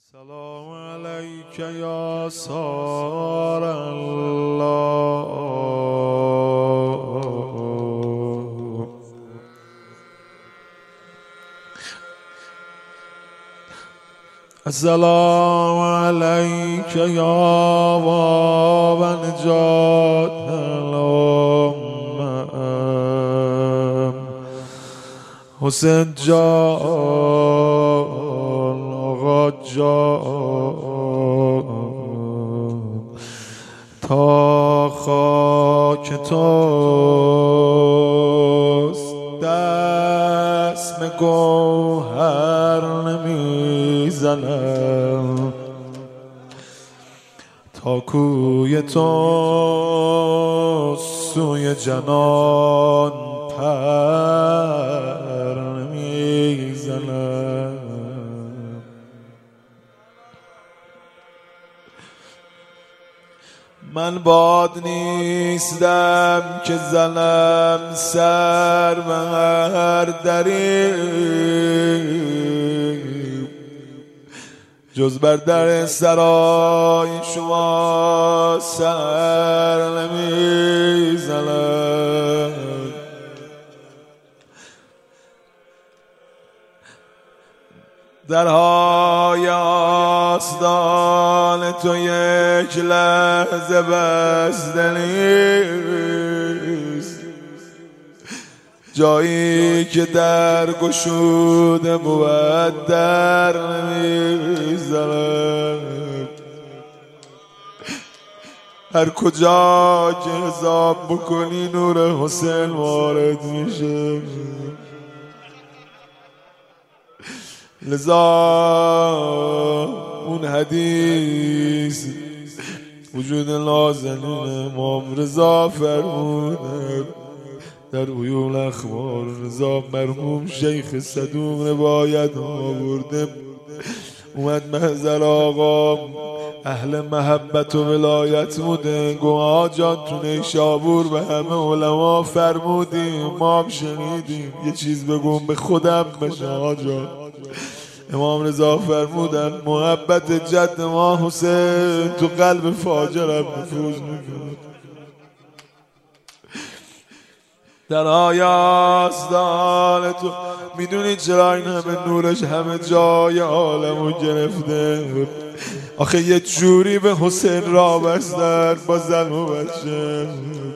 سلام علیک یا سار الله. السلام علیک یا باب نجات الامم حسین جان آقا جان، تا خاک توست دست به گوهر نمیزنم، تا کوی تو سوی جنان پر نمیزنم. من باد نیستم که زنم سر به هر دری، جز بر در سرای شما سر نمیزنم. درهای آستان تو یک لحظه بسته نیست، جایی که در گشوده بود در نمیزنم. هر کجا که حساب بکنی نور حسین وارد میشه، لذا اون حدیث وجود نازنین امام رضا فرموده در عیون اخبار رضا، مرحوم شیخ صدوق روایت آورده، اومد محضر آقا اهل محبت و ولایت بوده، گو آقا جان تو نیشابور به همه علما فرمودیم، ما هم شنیدیم، یه چیز بگم به خودم بشه آقا جان. امام رضا فرمودن محبت جد ما حسین تو قلب فاجرم نفوذ میکنه. در آستان تو میدونی چرا این همه نورش همه جای عالمو گرفته؟ آخه یه جوری به حسین را بستن با زن و بچه.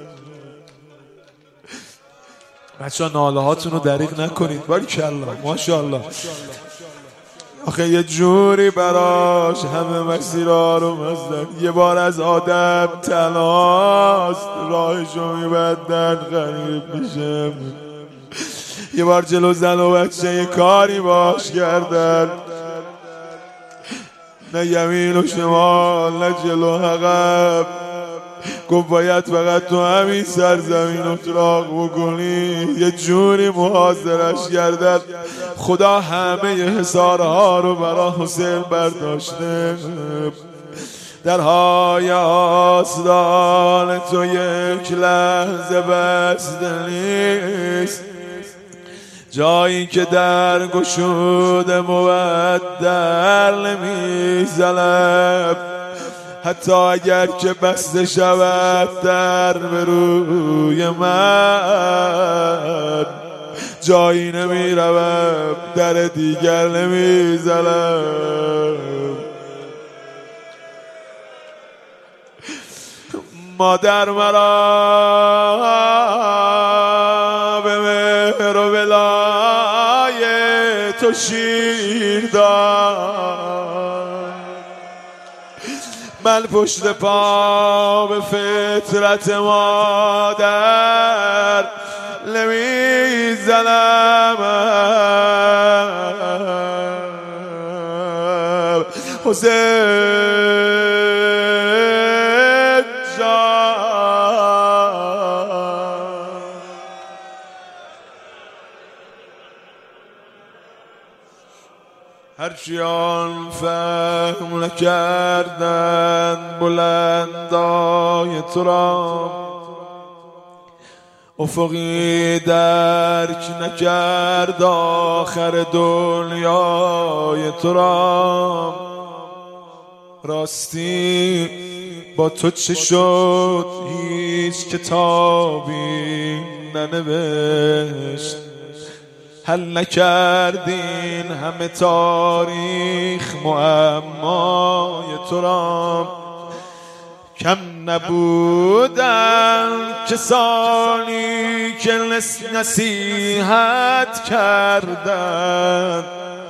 بچه ها ناله هاتون رو دریغ نکنید، باریکالله ماشاءالله. آخه یه جوری براش همه مسیرها رو مزدن، یه بار از آدم تنهاست راهشو میبندن غریب میشه، یه بار جلو زن و بچه یه کاری باش کردن، نه یمین و شمال نه جلو عقب، گفت باید فقط تو همین سرزمین اطراق بکنی، یه جوری محاضرش کردن. خدا همه حصارها رو برا حسین برداشته، درهای آستان تو یک لحظه بسته نیست، جایی که در گشوده بود در نمیزنم، حتی اگر که بسته شود در به روی من، جایی نمی روم در دیگر نمی زنم. مادر مرا به مهر و ولای تو شیر داد، من پشت پا به فطرت مادر نمیزنم. حسین جان، هرچیان فهم نکردن بلندای تو را، افقی درک نکرد آخر دنیای تو را، راستی با تو چه شد؟ هیچ کتابی ننوشت، حل نکردین همه تاریخ معمای تو را. کم نبودن کسانی که نصیحت کردند،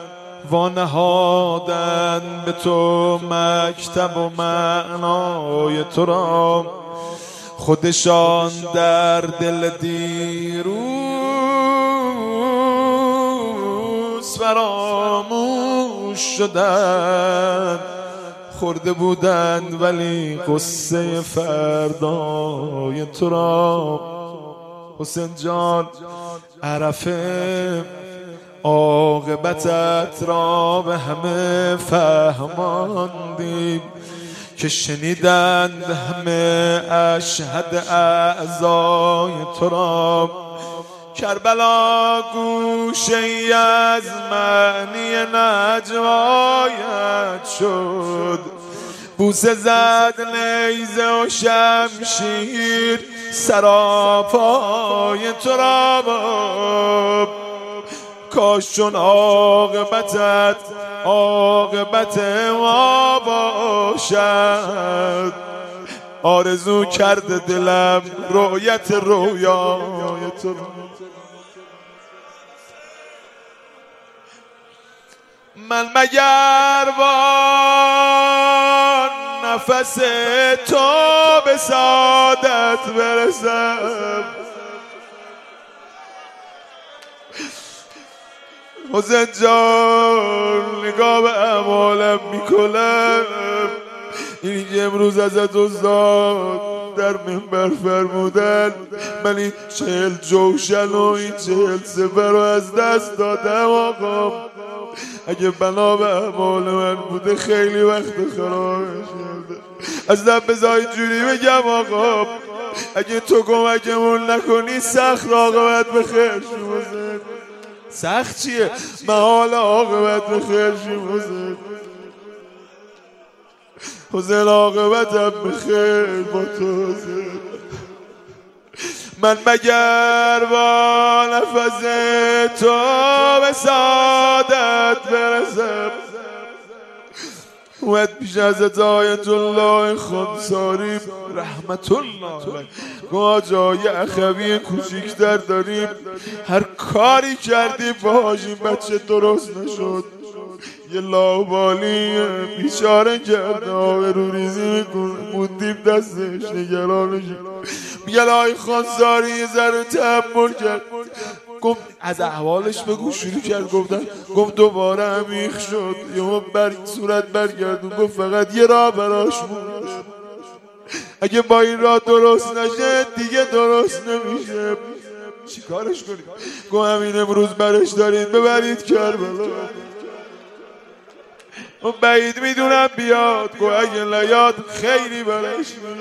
وانهادن به تو مکتب و معنای تو را. خودشان در دل دیروز فراموش شدند، خورده بودند ولی قصه فردای تو را. حسین جان عرفه عاقبتت را به همه فهماندیم، که شنیدند همه اشهد اعضای تو را. کربلا گوشه‌ای از معنی نجوایت شد، بوسه زد نیزه و شمشیر سراپای تو را. کاش چون عاقبتت عاقبت ما باشد، آرزو کرده دلم رؤیت رویای تو. من مگر با نفس تو به سعادت برسم؟ حسین جان نگاه به اعمالم میکنم، اینی که امروز ازت استاد در منبر فرمودن من این 40 جوشن و این 40 سپر رو از دست دادم. آقا اگه بنا به اعمال من بوده خیلی وقت خرابش کرده. اصلا بذار اینجوری بگم آقا، اگه تو کمکمون نکنی سخت عاقبت به خیر شد. سخت چیه؟ محال عاقبت به خیر شد. حسین عاقبتم به خیر با تو. من مگر با نفس تو به سعادت برسم؟ اومد پیش حضرت آیت الله خانساری رحمت الله ما جای اخوی کوچیکتر داریم، هر کاری کردیم باهاش این بچه درست نشد. یه لاوبالی بیچاره کرده، آبروریزی میکنه، موندیم دستش نگرانش. میگه آی خانساری یه ذره تحمل کرد. گفت از احوالش بگو. شروع کرد گفت دوباره عمیق شد، یهو صورت برگردون. گفت فقط یه راه براش بود، اگه با این راه درست نشه دیگه درست نمیشه. چی کارش کنید؟ گفت همین امروز برش دارید ببرید کربلا. و بعید میدونم بیاد. گفت اگه نیاد خیلی برش.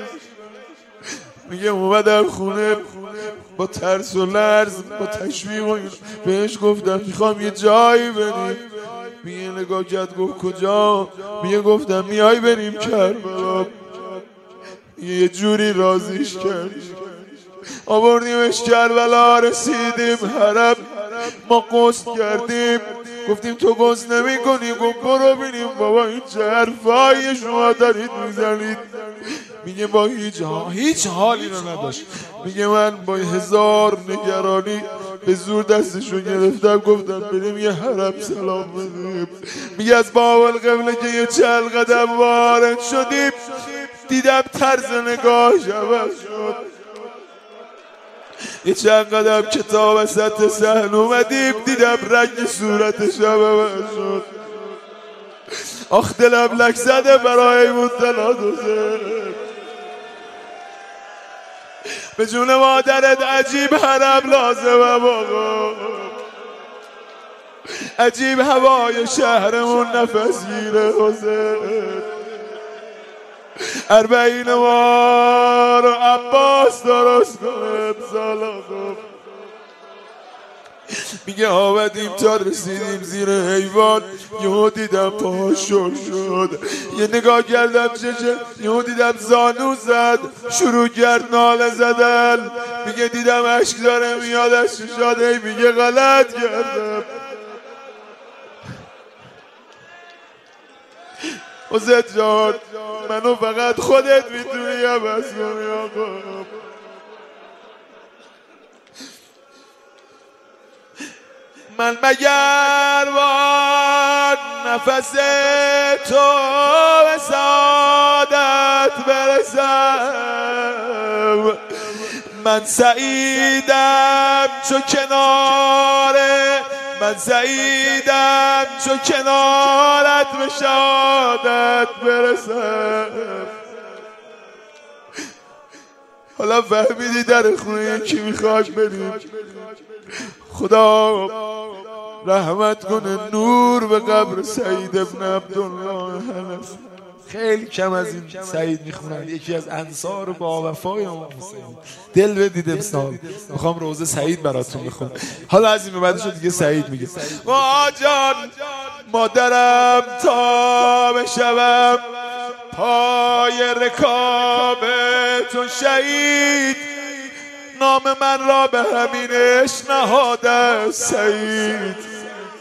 میگه اومدم خونه با ترس و لرز با تشویق و بهش گفتم میخوام یه جایی بریم. میگه نگاه کرد گفت کجا؟ میگه گفتم میای بریم کربلا. یه جوری راضیش کرد، آوردیمش کربلا. رسیدیم حرم، ما غسل کردیم. گفتیم تو غسل نمی کنی؟ گفت برو بینیم بابا این چه حرفایی شما دارید میزنید. میگه با هیچ حالی رو نداشت. میگه من با 1000 نگرانی به زور دستشو گرفتم گفتم بریم یه حرم سلام بدیم. میگه از باب القبله که یه 40 قدم وارد شدیم دیدم طرز نگاهش عوض شد. یه چند قدم کتاب وسط صحن اومدیم دیدم رنگ صورتش عوض شد. آخ دلم لک زده برای مطلعات حسین. به جون مادرت عجیب حرم لازمم آقا، عجیب هوای شهرمون نفس گیره حسین. 40 ما رو عباس درست کنه امسال آقا. میگه آمدیم تا رسیدیم زیر حیوان، یهو دیدم پا شل شد، یه نگاه کردم چشه، یهو دیدم زانو زد، شروع کرد ناله زدن. میگه دیدم اشک داره میاد از چشاده، میگه غلط کردم. حسین جان منو فقط خودت میتونی عوض کنی آقا. من مگر با نفس تو به سعادت برسم، من سعیدم چو کناره، من سعیدم چو کنارت به شهادت برسم. حالا فهمیدی در خونه کی میخواد بریم؟ خدا رحمت کنه، نور به قبر سعید ابن عبدالله حنفی. خیلی کم از این سعید میخونن، یکی از انصار با وفای امام حسین. دل بدید امسال میخوام روزه سعید براتون بخونم. حالا از این به بعدش دیگه سعید میگه ما جان مادرم تا بشوم پای رکاب تو شهید، نام من را به همینش نهاده سعید.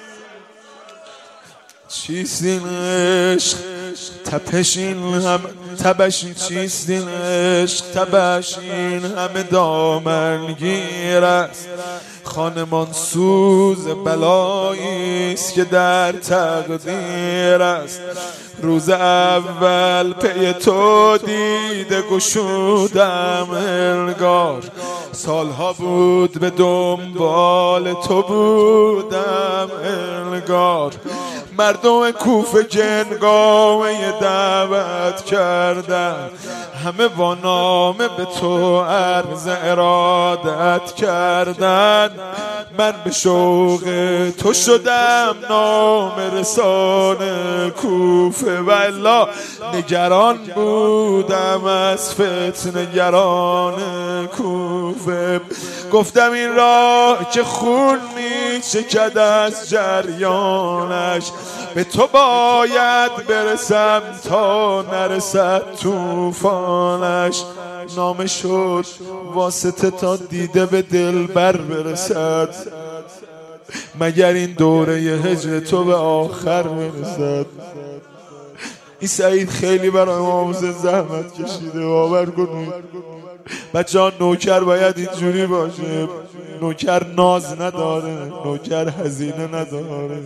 چیست این عشق تپش این هم تبش، چیست این عشق تبش این همه دامنگیر است، خانمان سوز بلاییست که در تقدیر است. روز اول پی تو دیده گشودم انگار، سالها بود به دنبال تو بودم انگار. مردم کوفه که هنگامه دعوت کردن، همه با نامه به تو عرض ارادت کردن. من به شوق تو شدم نامه رسان کوفه، والا نگران بودم از فتنه گران کوفه. گفتم این راه که خون می چکد از جریانش، به تو باید برسم تا نرسد طوفانش. نامه شد واسطه تا دیده به دلبر برسد، مگر این دوره ی هجر تو به آخر برسد. این سعید خیلی برای امام حسین زحمت کشیده، باور کنید بچه ها. نوکر باید اینجوری باشه، نوکر ناز نداره، نوکر هزینه نداره.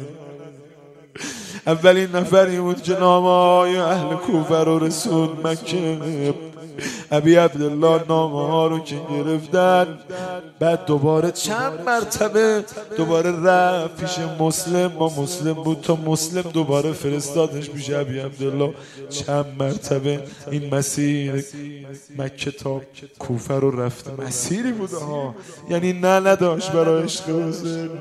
اولین نفری بود که نامه‌های اهل کوفه رو رسوند مکه. ابی عبدالله نامه ها رو که گرفتن، بعد دوباره چند مرتبه دوباره رفت پیش مسلم، با مسلم بود تا مسلم دوباره فرستادش پیش ابی عبدالله. چند مرتبه این مسیر مکه تا کوفه رو رفته. مسیری بود ها، یعنی نه نداشت برای عشق حسین.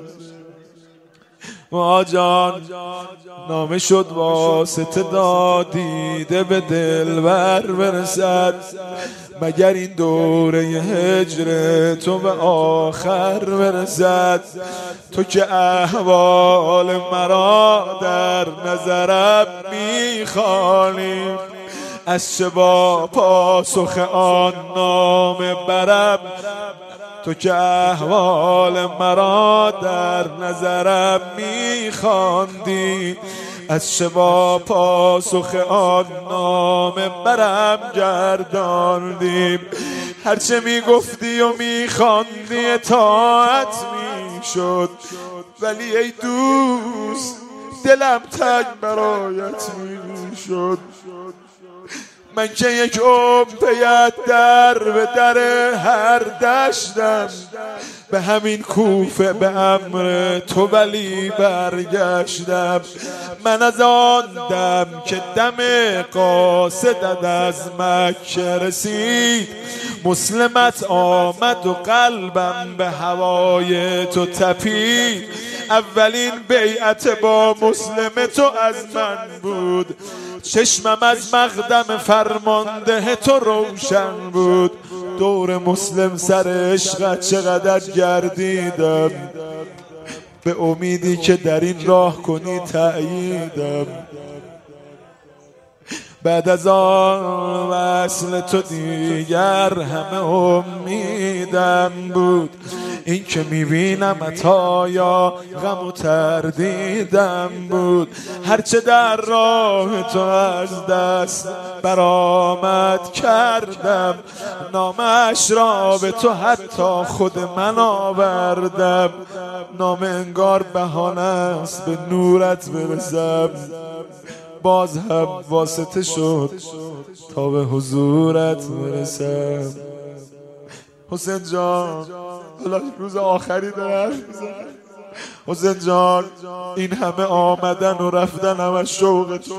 ما جان نامه شد واسطه دادیده به دلبر برسد، مگر این دوره هجر تو به آخر برسد. تو که احوال مرا در نظرم میخوانی، از چه با پاسخ آن نامه برم. تو که احوال مرا در نظرم میخواندی، از چه با پاسخ آن نامه برم گرداندی. هرچه میگفتی و میخواندی اطاعت میشد، ولی ای دوست دلم تنگ برایت میشد. من که یک عمر پیت در به در هر دشتم، به همین کوفه به امر تو ولی برگشتم. من از آن دم که دم قاصدت از مکه رسید، مسلمت آمد و قلبم به هوای تو تپید. اولین بیعت با مسلم تو از من بود، چشمم از مقدم فرمانده تو روشن بود. دور مسلم سر عشقت چقدر گردیدم، به امیدی که در این راه کنی تأییدم. بعد از آن وصل تو دیگر همه امیدم بود. این که میبینم عطایا غم و تردیدم بود. هرچه در راه تو از دست برآمد کردم، نامش را به تو حتی خود من آوردم. نام انگار بهانه است به نورت برسم، باز هم واسطه شد تا به حضورت برسم. حسین جان حالا روز آخری دارم. حسین جان این همه آمدن و رفتن همه شوق تو.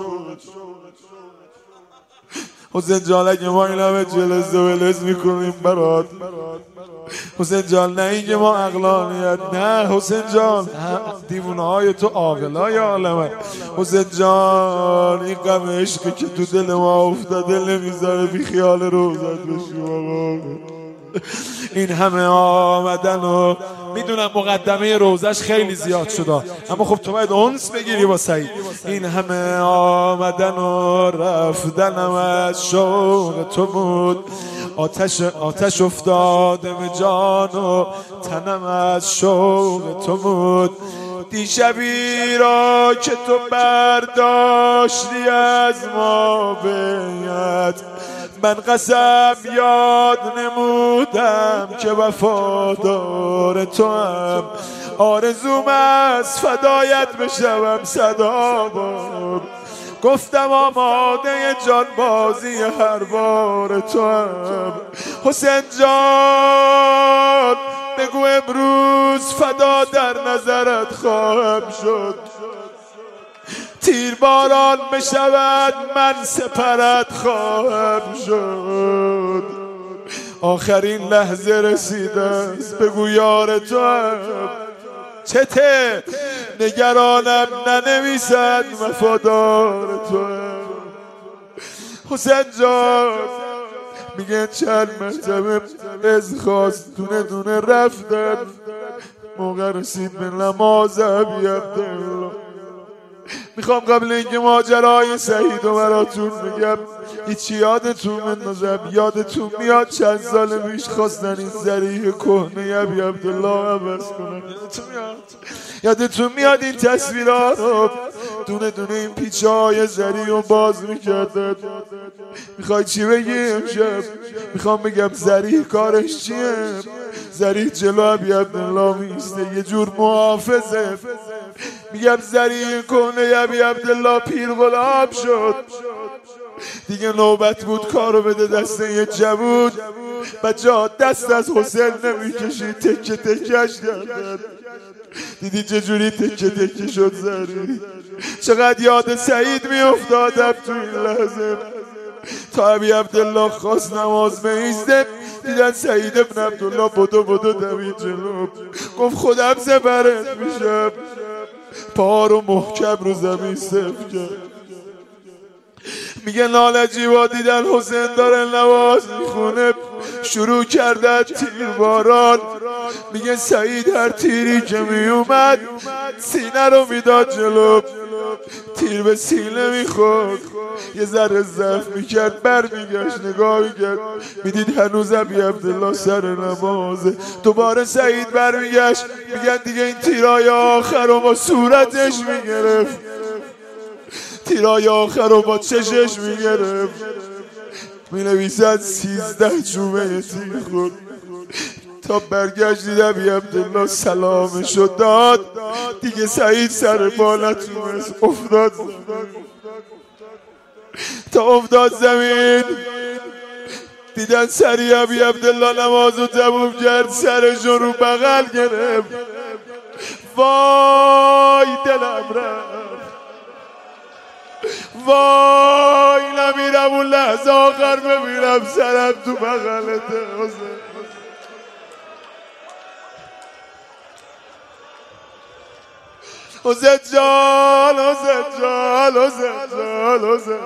حسین جان اگه ما این همه جلز و ولز میکنیم برات، حسین جان نه اینکه ما عقلانیت، نه حسین جان دیوونه های تو عاقلای عالمه. حسین جان این غم عشقی که تو دل ما افتاده نمیذاره بی خیال روزت بشیم آقا. این همه آمدن و میدونم مقدمه روزش خیلی زیاد شده، اما خب تو باید انس بگیری با سعید. این همه آمدن و رفتنم از شوق تو بود. آتش افتاده به جان و تنم از شوق تو بود. دیشبی را که تو برداشتی از ما بیت، من قسم یاد نمودم که وفادار تو هم. آرزوم از فدایت بشوم صدا بار، گفتم آماده جان بازی هر بار تو هم. حسین جان بگو امروز فدا در نظرت خواهم شد. تیر باران بشود من سپرت خواهم شد. آخرین لحظه رسیده است بگو یار تو هم چته، نگرانم ننویسد وفادار تو هم. حسین جان میگه چند مرتبه از خواست دونه دونه رفتن، موقع رسید به نماز ابی عبدالله. میخوام قبل اینکه ماجرای سعید و براتون بگم هیچی یادتون بندازم. یادتون میاد چند سال پیش خواستن این ذریح کهنه ابی عبدالله عوض کنن؟ یادتون میاد این تصویرها رو دونه دونه این پیچه های ذریح رو باز میکردن؟ میخوای چی بگی امشب؟ میخوام بگم ذریح کارش چیه؟ ذریح جلو ابی عبدالله میسته یه جور محافظه. میگم ذریح کنه ابی عبدالله پیر غلام شد دیگه، نوبت بود کارو بده دست یه جوون. بچه ها دست از حسین نمیکشی، تکه تکش کردن. دیدی چجوری تکه تکه شد ذریح؟ چقدر یاد سعید میافتادم تو این لحظه. تا ابی عبدالله خواست نماز بایسته دیدن سعید ابن عبدالله بدو دوید جلو، گفت خودم زبرت میشم. پا رو محکم رو زمین صف کرد. میگه نالجیوا دیدن حسین داره نماز میخونه، شروع کردن تیر باران. میگه سعید هر تیری که میومد سینه رو میداد جلو، تیر به سینه میخورد یه ذره ضعف میکرد، برمیگشت نگاه میکرد میدید هنوز ابی عبدالله سر نمازه. دوباره سعید برمیگشت، میگن دیگه این تیرای آخر رو با صورتش میگرفت، تیرای آخر رو با چشش میگرفت. مینویسد 13 جومه تیر خورد. تا برگشت دید ابی عبدالله سلامشو داد، دیگه سعید سر پا نتونست، افتاد تا افتاد زمین. دیدن سری ابی عبدالله نمازو تموم کرد، سرشو رو بغل گرفت. وای دلم رفت، وای نمیرم اون لحظه آخر ببینم سرم تو بغلته. حسین جان حسین جان حسین جان حسین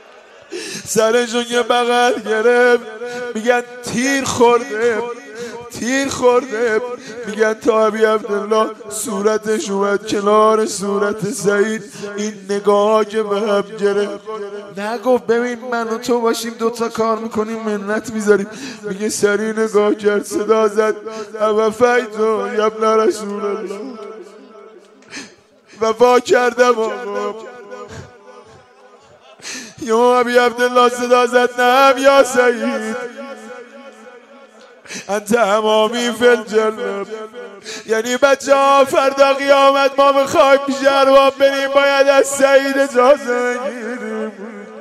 سرشو یه بغل گرفت. میگن تیر خورده، تیر خورده. میگن تا ابی عبدالله صورتش اومد کنار صورت سعید، این نگاه که به هم گرفت نگفت ببین من و تو باشیم دوتا کار میکنیم منت میذاریم. میگه سری نگاه کرد صدا زد اوفیتو یبن رسول الله، وفا کردم آقا. یا ابی عبدالله صدا زد نعم یا سعید انت امامی فی الجنه. یعنی بچه ها فردا قیامت ما بخوایم پیش ارواح بریم باید از سعید اجازه بگیریم.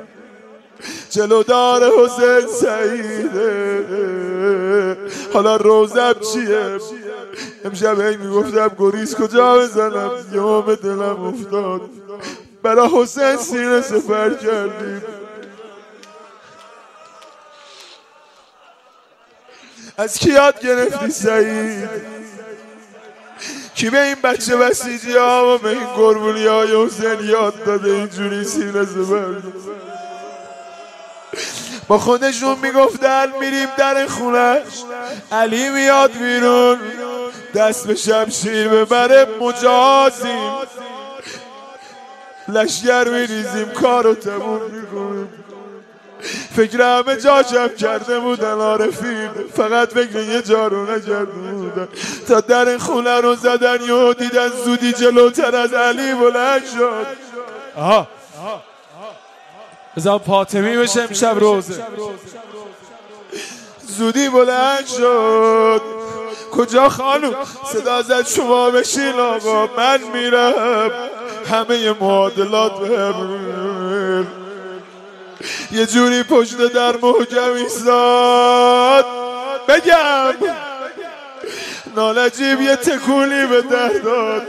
جلودار حسین سعیده. حالا روزم چیه؟ امشب هی میگفتم گریز کجا بزنم، یوم دلم افتاد برای حسین سینه سپر کردیم. از کی یاد گرفتی سعید؟ کی به این بچه بسیجی ها و به این قربونی های حسین یاد داده اینجوری سینه سپر؟ با خودشون میگفتن میریم در خونش، علی میاد بیرون دست به شمشیر ببره مجازیم، لشگر میریزیم کارو تموم میکنیم. فکر همه جا جمع کرده بودن عارفین، فقط فکر یه جا رو نکرده بودن. تا در خونه رو زدن یهو دیدن زودی جلوتر از علی بلند شد. آها بذار فاطمی بشه امشب روزه. زودی بلند شد. کجا خانم؟ صدا زد شما بشین آقا من میرم. همه معادلات بهم یه جوری پشت در محکم ایستاد. بگم نالجیب یه تکونی به در داد.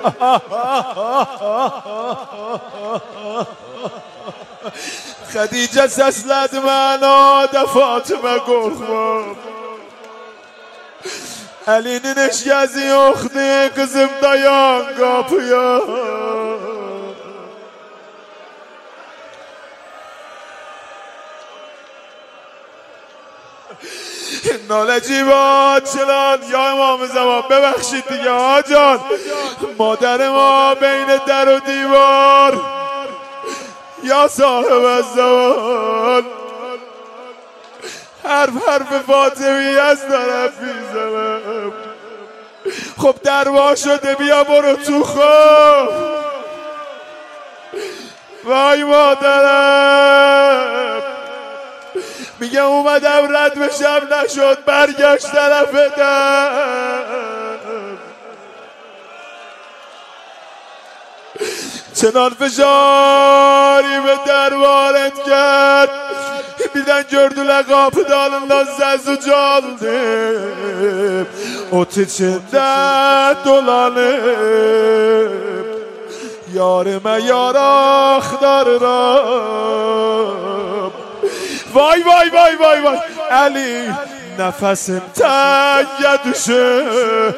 خدیجه سسلد معنا ده فاطمه گفت Ali'nin eşkezi yoktu kızım dayan kapıya. نالجیبات چلان یا امام زمان ببخشید دیگه آجان، مادر ما بین در و دیوار یا صاحب الزمان حرف فاطمی از طرف میزنم. خب دروا شده بیا برو تو خواب. وای مادرم میگه اومدم رد بشم نشد برگشت طرف در. چنان فشاری به در وارد کرد birden gördüler kapıdan Lazzezü çaldı. Ot içinde dolanıp yarime yar aktarırım. Vay vay vay vay vay Ali nefesim tenge düşür.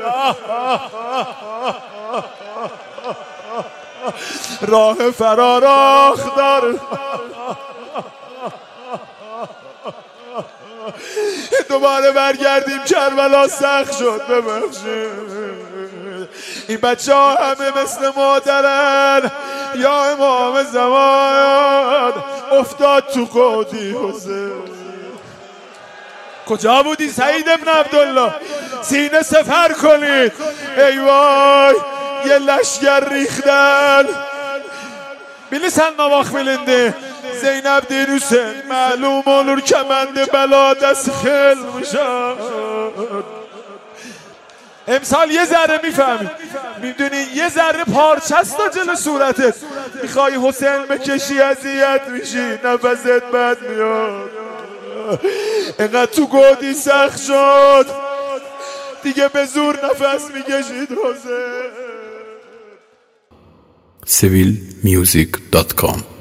راه فرار آخدار. دوباره برگردیم کربلا سخت شد ببخشید. این بچه ها همه مثل مادرن یا امام زمان افتاد تو قودی حسین. کجا بودی سعید ابن عبدالله؟ سینه سفر کنید. ای وای یه لشگر ریختن. Bilirsən nə vaxt bilindi Zeynəb deyir Hüseyin məlum olur kəməndi bələdəsi xelmişan. امسال یه ذره میفهمی، میدونی یه ذره پارچست تا جلو صورتت، میخوای حسین بکشی اذیت میشی نفست بد میاد. اینقدر تو گودی سخت شد دیگه به زور نفس میکشید حسین. civilmusic.com